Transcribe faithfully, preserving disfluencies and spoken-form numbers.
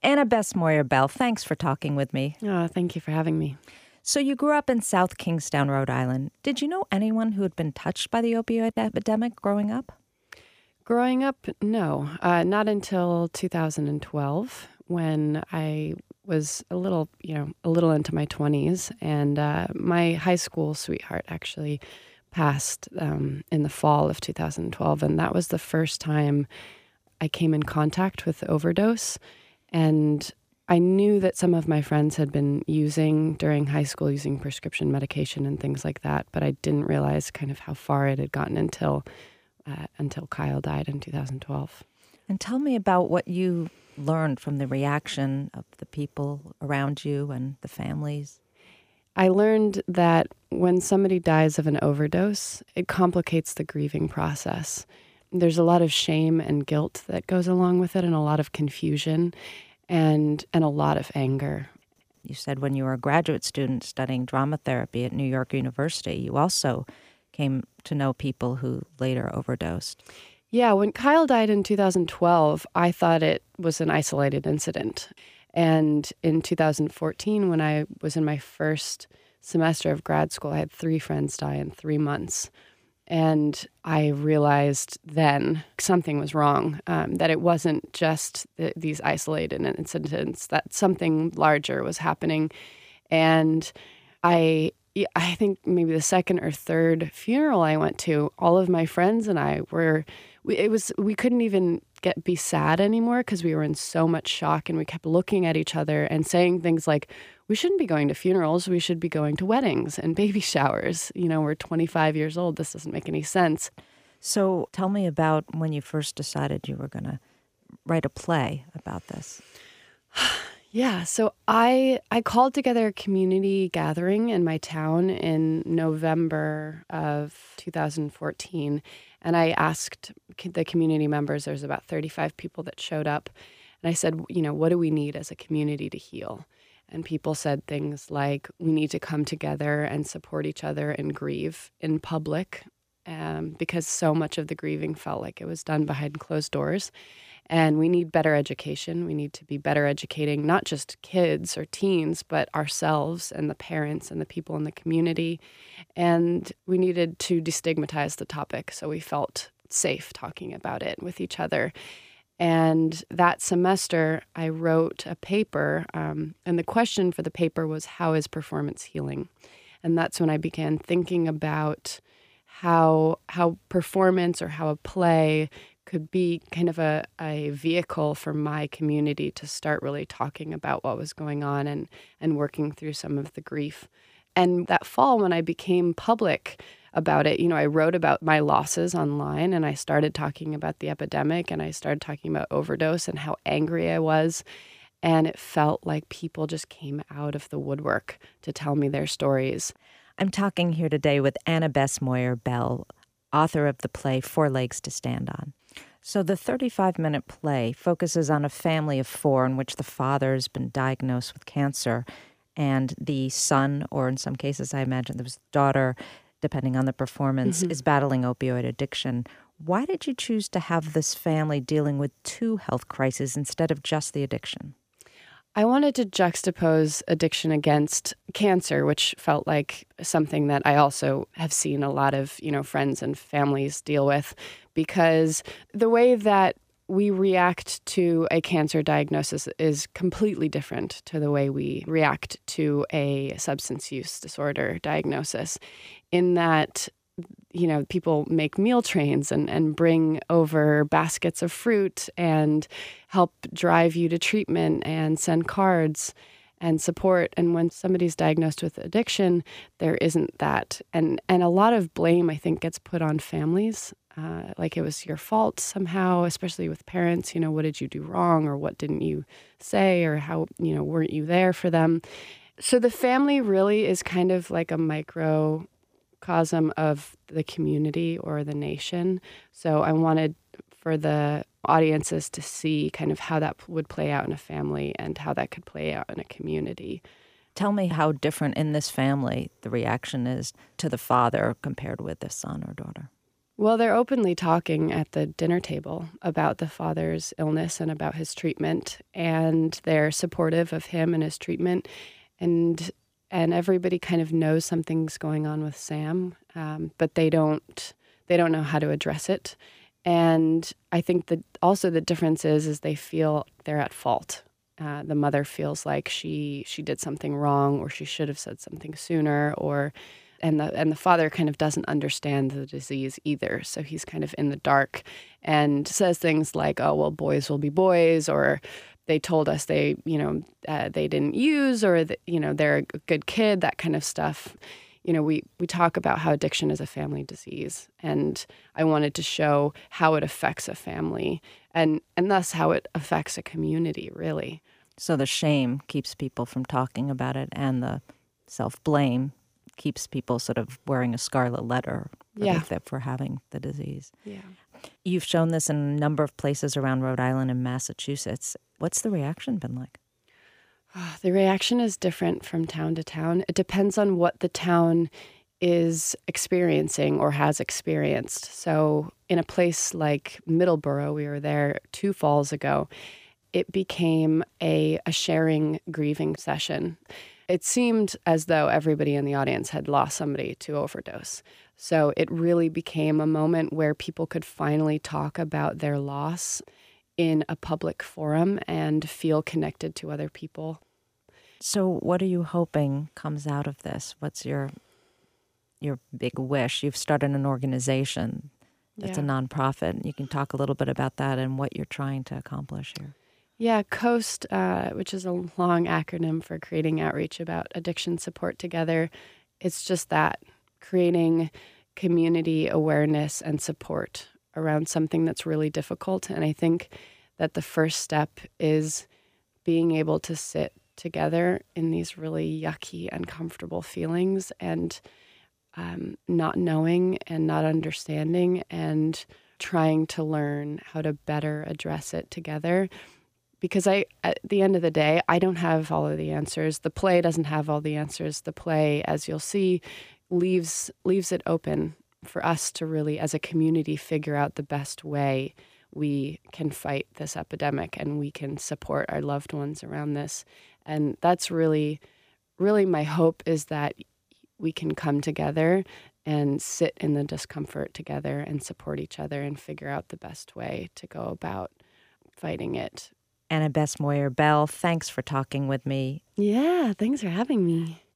Anna Bess Moyer Bell, thanks for talking with me. Oh, thank you for having me. So you grew up in South Kingstown, Rhode Island. Did you know anyone who had been touched by the opioid epidemic growing up? Growing up, no, uh, not until two thousand twelve, when I was a little, you know, a little into my twenties, and uh, my high school sweetheart actually passed um, in the fall of two thousand twelve, and that was the first time I came in contact with overdose. And I knew that some of my friends had been using during high school, using prescription medication and things like that, but I didn't realize kind of how far it had gotten until uh, until Kyle died in two thousand twelve. And tell me about what you learned from the reaction of the people around you and the families. I learned that when somebody dies of an overdose, it complicates the grieving process. There's a lot of shame and guilt that goes along with it, and a lot of confusion and and a lot of anger. You said when you were a graduate student studying drama therapy at New York University, you also came to know people who later overdosed. Yeah, when Kyle died in two thousand twelve, I thought it was an isolated incident. And in two thousand fourteen, when I was in my first semester of grad school, I had three friends die in three months. And I realized then something was wrong, um, that it wasn't just th- these isolated incidents, that something larger was happening. And I I think maybe the second or third funeral I went to, all of my friends and I were, we, it was, we couldn't even get be sad anymore because we were in so much shock, and we kept looking at each other and saying things like, we shouldn't be going to funerals, we should be going to weddings and baby showers. You know, we're twenty-five years old, this doesn't make any sense. So tell me about when you first decided you were going to write a play about this. Yeah, so I I called together a community gathering in my town in November of two thousand fourteen, and I asked the community members, there's about thirty-five people that showed up, and I said, you know, what do we need as a community to heal? And people said things like, we need to come together and support each other and grieve in public, um, because so much of the grieving felt like it was done behind closed doors. And we need better education. We need to be better educating not just kids or teens, but ourselves and the parents and the people in the community. And we needed to destigmatize the topic so we felt safe talking about it with each other. And that semester, I wrote a paper, um, and the question for the paper was, how is performance healing? And that's when I began thinking about how how performance or how a play could be kind of a, a vehicle for my community to start really talking about what was going on and, and working through some of the grief. And that fall, when I became public about it, you know, I wrote about my losses online, and I started talking about the epidemic, and I started talking about overdose and how angry I was. And it felt like people just came out of the woodwork to tell me their stories. I'm talking here today with Anna Bess Moyer Bell, author of the play Four Legs to Stand On. So the thirty-five minute play focuses on a family of four in which the father has been diagnosed with cancer, and the son, or in some cases I imagine there was daughter, depending on the performance, mm-hmm. is battling opioid addiction. Why did you choose to have this family dealing with two health crises instead of just the addiction? I wanted to juxtapose addiction against cancer, which felt like something that I also have seen a lot of, you know, friends and families deal with, because the way that we react to a cancer diagnosis is completely different to the way we react to a substance use disorder diagnosis, in that, you know, people make meal trains and, and bring over baskets of fruit and help drive you to treatment and send cards and support. And when somebody's diagnosed with addiction, there isn't that. And and a lot of blame, I think, gets put on families, uh, like it was your fault somehow, especially with parents. You know, what did you do wrong, or what didn't you say, or how, you know, weren't you there for them? So the family really is kind of like a micro microcosm of the community or the nation. So I wanted for the audiences to see kind of how that would play out in a family and how that could play out in a community. Tell me how different in this family the reaction is to the father compared with the son or daughter. Well, they're openly talking at the dinner table about the father's illness and about his treatment, and they're supportive of him and his treatment, and and everybody kind of knows something's going on with Sam, um, but they don't they don't know how to address it. And I think that also the difference is is they feel they're at fault. Uh, the mother feels like she she did something wrong, or she should have said something sooner, or and the and the father kind of doesn't understand the disease either. So he's kind of in the dark and says things like, "Oh, well, boys will be boys," or "They told us they, you know, uh, they didn't use," or that, you know, "They're a good kid," that kind of stuff. You know, we we talk about how addiction is a family disease, and I wanted to show how it affects a family, and and thus how it affects a community, really. So the shame keeps people from talking about it, and the self-blame keeps people sort of wearing a scarlet letter for, Yeah. the, for having the disease. Yeah. You've shown this in a number of places around Rhode Island and Massachusetts. What's the reaction been like? The reaction is different from town to town. It depends on what the town is experiencing or has experienced. So in a place like Middleborough, we were there two falls ago, it became a, a sharing grieving session. It seemed as though everybody in the audience had lost somebody to overdose. So it really became a moment where people could finally talk about their loss in a public forum and feel connected to other people. So what are you hoping comes out of this? What's your your big wish? You've started an organization that's Yeah. a nonprofit. You can talk a little bit about that and what you're trying to accomplish here. Yeah, COAST, uh, which is a long acronym for Creating Outreach About Addiction Support Together. It's just that, creating community awareness and support around something that's really difficult. And I think that the first step is being able to sit together in these really yucky, uncomfortable feelings and um, not knowing and not understanding and trying to learn how to better address it together. Because I, at the end of the day, I don't have all of the answers. The play doesn't have all the answers. The play, as you'll see, leaves leaves it open for us to really, as a community, figure out the best way we can fight this epidemic and we can support our loved ones around this. And that's really, really my hope, is that we can come together and sit in the discomfort together and support each other and figure out the best way to go about fighting it. Annabeth Moyer Bell, thanks for talking with me. Yeah, thanks for having me.